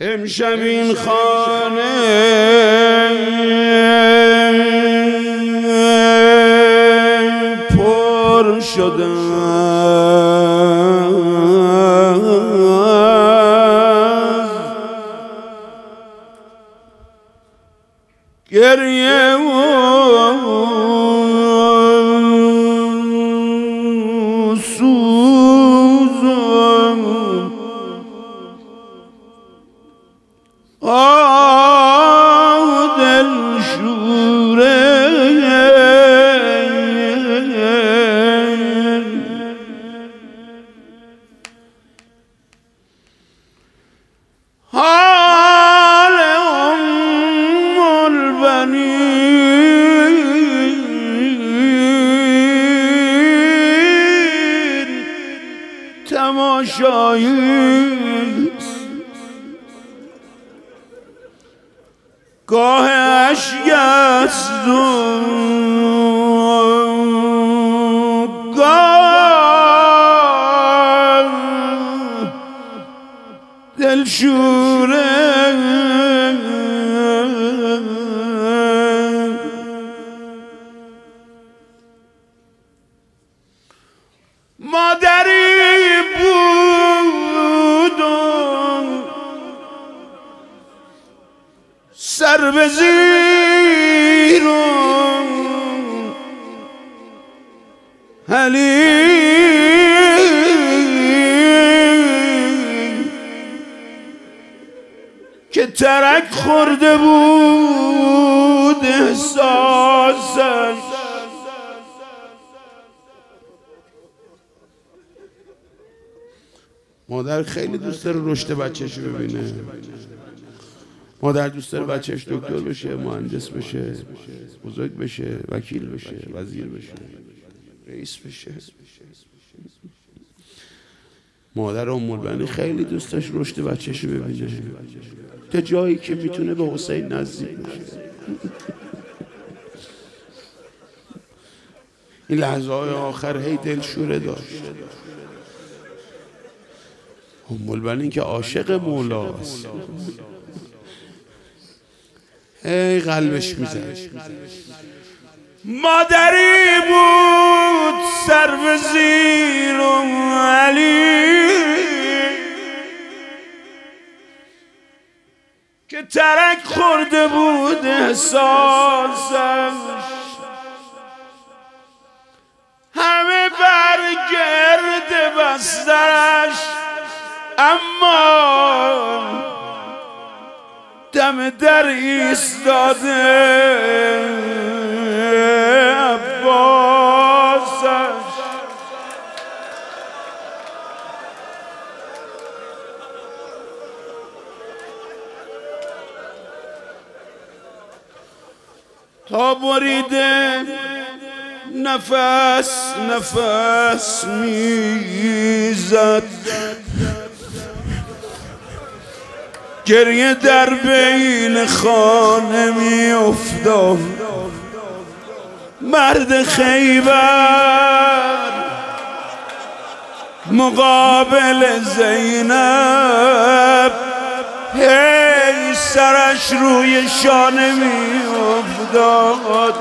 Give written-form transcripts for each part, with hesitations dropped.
امشب این خانه پر شده گریه و سوزم دل شوره حال البنین تماشایی گاه اشک است و گاه دلشوره مادری بود و سر به زیر و حلیم که ترک خورده بود احساسش مادر خیلی دوست داره رشد بچه‌ش ببینه. مادر دوست داره بچه‌ش دکتر بشه، مهندس بشه، بزرگ بشه، وکیل بشه، وزیر بشه، رئیس بشه. مادر ام خیلی دوست داشت رشد بچه‌ش ببینه تا جایی که میتونه به حسین نزدیک بشه. این لحظه های آخر هی دلشوره داشت. ام که عاشق مولاست، ای قلبش میزد. مادری بود سر به زیر و علی که ترک خورده بود احساسش همه بر گرد بسترش، اما دم در ایستاده عباسش. تا بریده نفس نفس میزد، گریه در بین خانه می افتاد. مرد خیبر مقابل زینب هی سرش روی شانه می افتاد.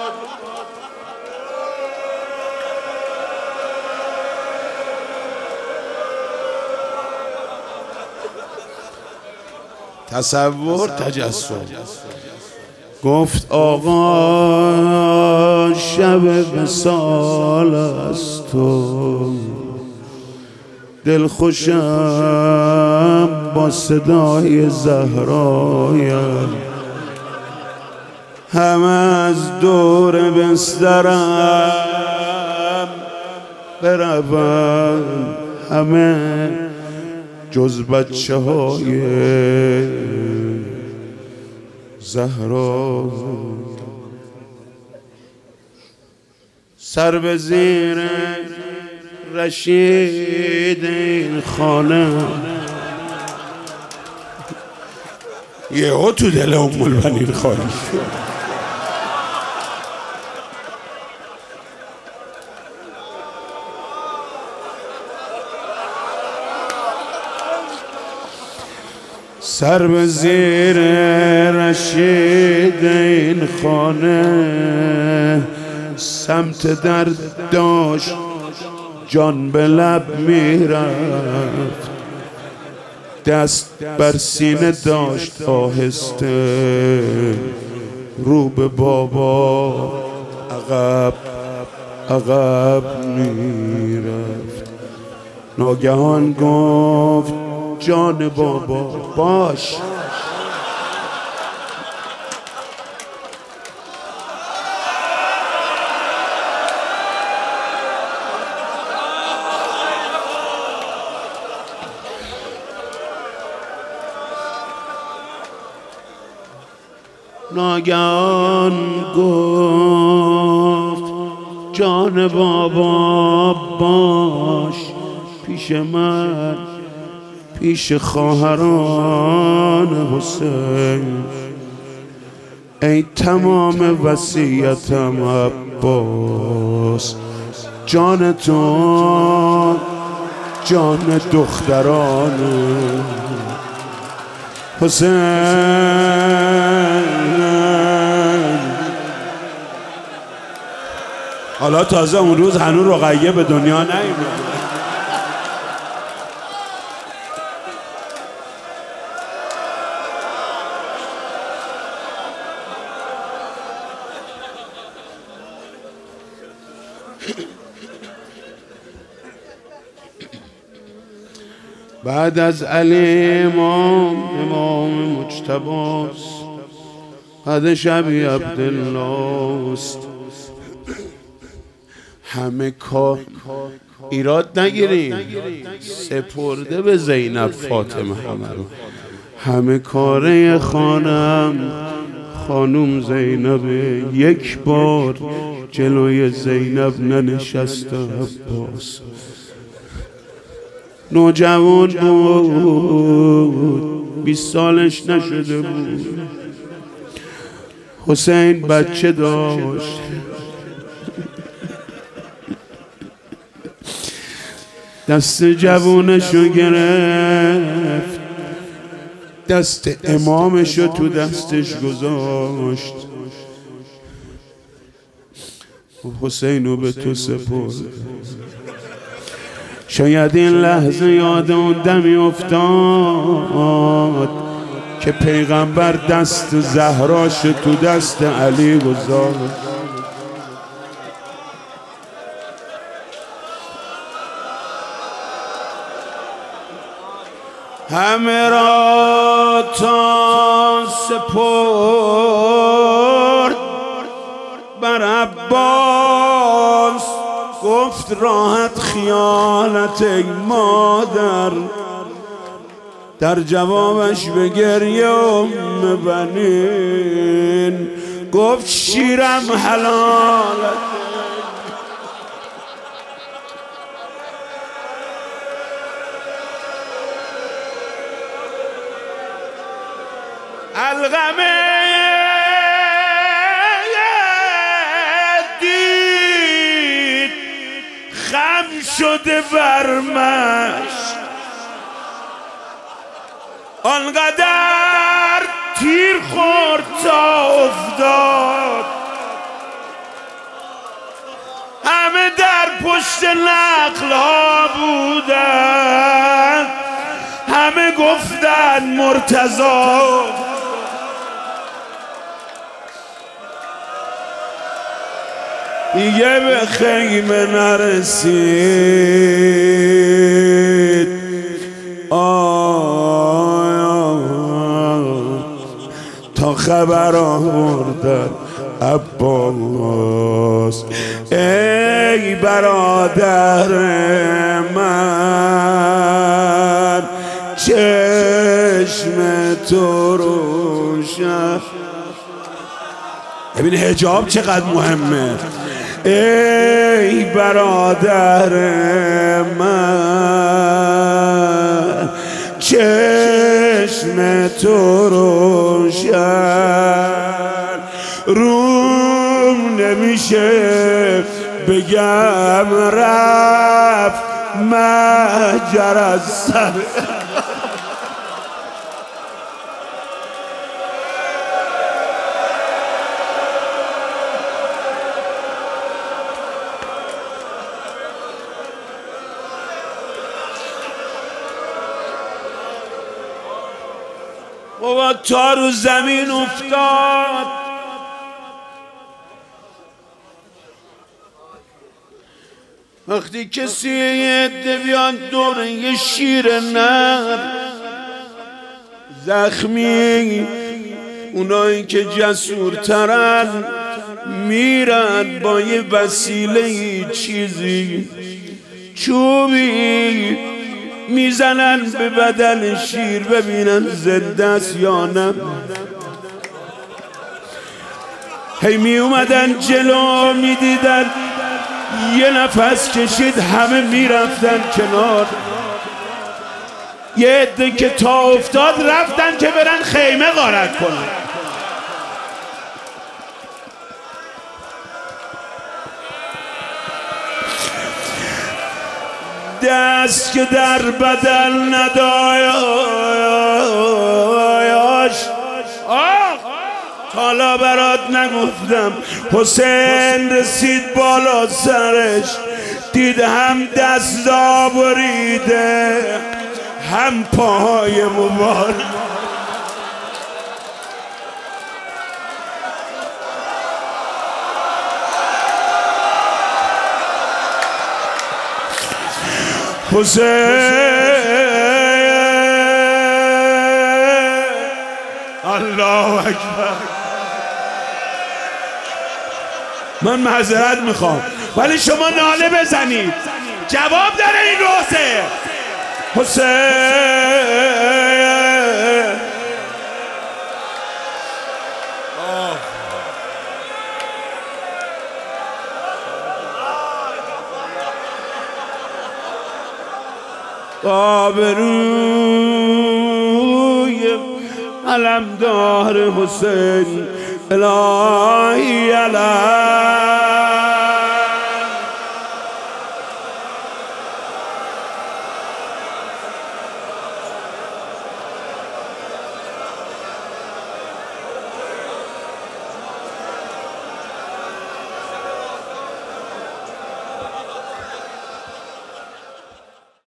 تصور تجسم. گفت آقا شب وصال است و دل خوشم با صدای زهرایم، همه از دور بسترم بروم، همه جز بچه های زهرا. سر به زیر رشید این خانه یهو تو دل ام البنین خالی شد. سر به زیر رشید این خانه، سمت در داشت جان به لب میرفت، دست بر سینه داشت آهسته، رو به بابا عقب عقب میرفت. ناگهان گفت جان بابا باش. ناگهان گفت جان بابا باش پیش من، پیش خواهران حسین، ای تمام وصیتم عباس، جان تو جان دختران حسین. حالا تازه اون روز هنوز رقیه به دنیا نیومد. بعد از علی امام مجتباست، بعد شبی عبدالله است. همه کار ایراد نگیریم، سپرده به زینب فاطمه همه رو، همه کاره خانم زینب. یک بار جلوی زینب ننشست عباس. نوجوان بود، 20 سالش نشده بود. حسین بچه داشت. دست جوونشو گرفت، دست امامشو تو دستش گذاشت. حسینو به تو سپرد. شاید این لحظه یاد اون دمی افتاد که پیغمبر دست زهراش تو دست علی گذاشت. همه را تا سپرد بر عباس، گفت راحت خیالت ای مادر. در جوابش به گریه ام بنین گفت شیرم حلالت. الغمه دید خم شده ورمش، آنقدر تیر خورد تا افتاد. همه در پشت نقل ها بودن، همه گفتن مرتضی. دیگه به خیمه نرسید. تا خبر آوردن عباس، ای برادر من چشم تو روشن. ببین حجاب چقدر مهمه. ای برادر من چشم تو روشن، روم نمیشه بگم رفت مهجر از سر. بابا تا رو زمین افتاد. وقتی کسی عده بیان دور یه شیر نر زخمی، اونایی که جسورترن میرن با یه وسیله چیزی چوبی میزنن به بدن شیر ببینن زنده است یا نه. هی می اومدن جلو میدیدن یه نفس کشید همه میرفتن کنار. یه عده که تا افتاد رفتن که برن خیمه غارت کنن. دست که در بدن ندایاش حالا برات نگفتم. حسین رسید بالا سرش، دید هم دستا بریده هم پاهای مبارک. حسین الله اکبر. من معذرت میخوام ولی شما ناله بزنید، جواب داره این روزه. حسین آبروی علمدار حسین الهی علیه